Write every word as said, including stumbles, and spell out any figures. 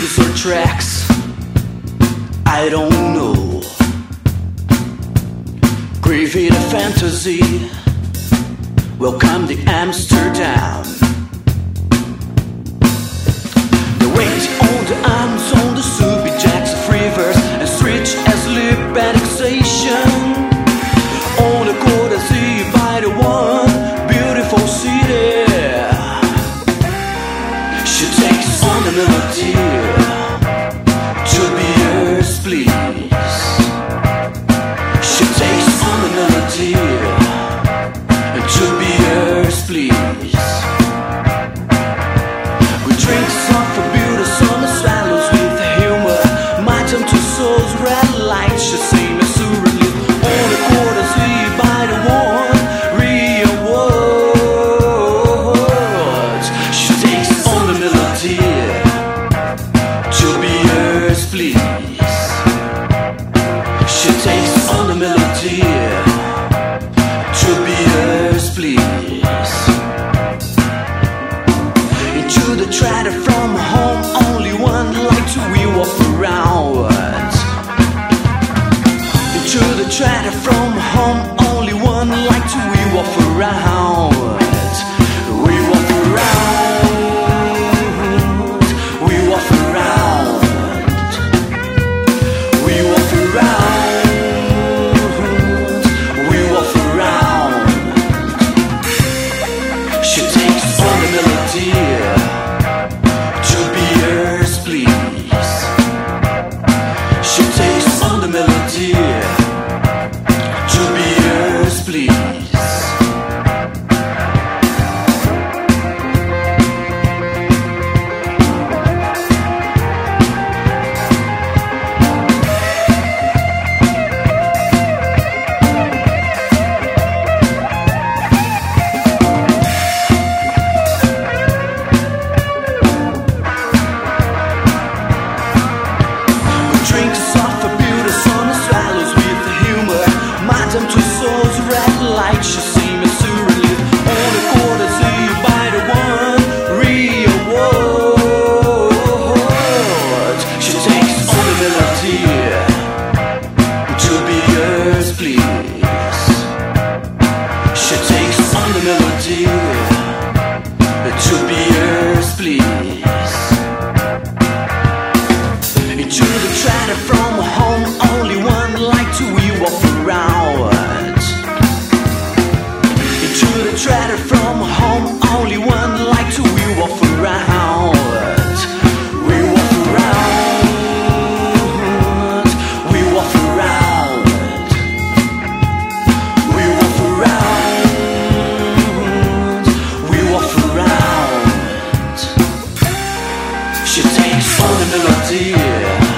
movies or tracks, I don't know. Creative fantasy, welcome to Amsterdam. The weight on the arms on the soupy jacks of rivers and stretch as lip annexation. On the courtesy by the one beautiful city. She takes on the melody to be yours, please. She takes on the melody to be yours, please. We drink some for beauty, some swallows with humor. My time to souls, red light. She sing me surely on the courtesy by the one real words. She takes on the melody to be yours, please. She takes on the melody to be yours, please. Into the treader from home, only one light to we walk around. Into the treader from home, only one light to we walk around. We walk around. We walk around. We walk around. We walk around. She takes on the melody to be yours, please. She takes on the melody to be yours, please. Drink soft beauty, sun swallows with humor. Madam to souls, red light. She see me surely on the courtesy by the one real word. She takes on the melody to be yours, please. She takes on the melody to be yours, please. Into the treader from home, only one light to we walk around. Into the treader from home, only one light to we walk around. We walk around. We walk around. We walk around. We walk around. She takes on the melody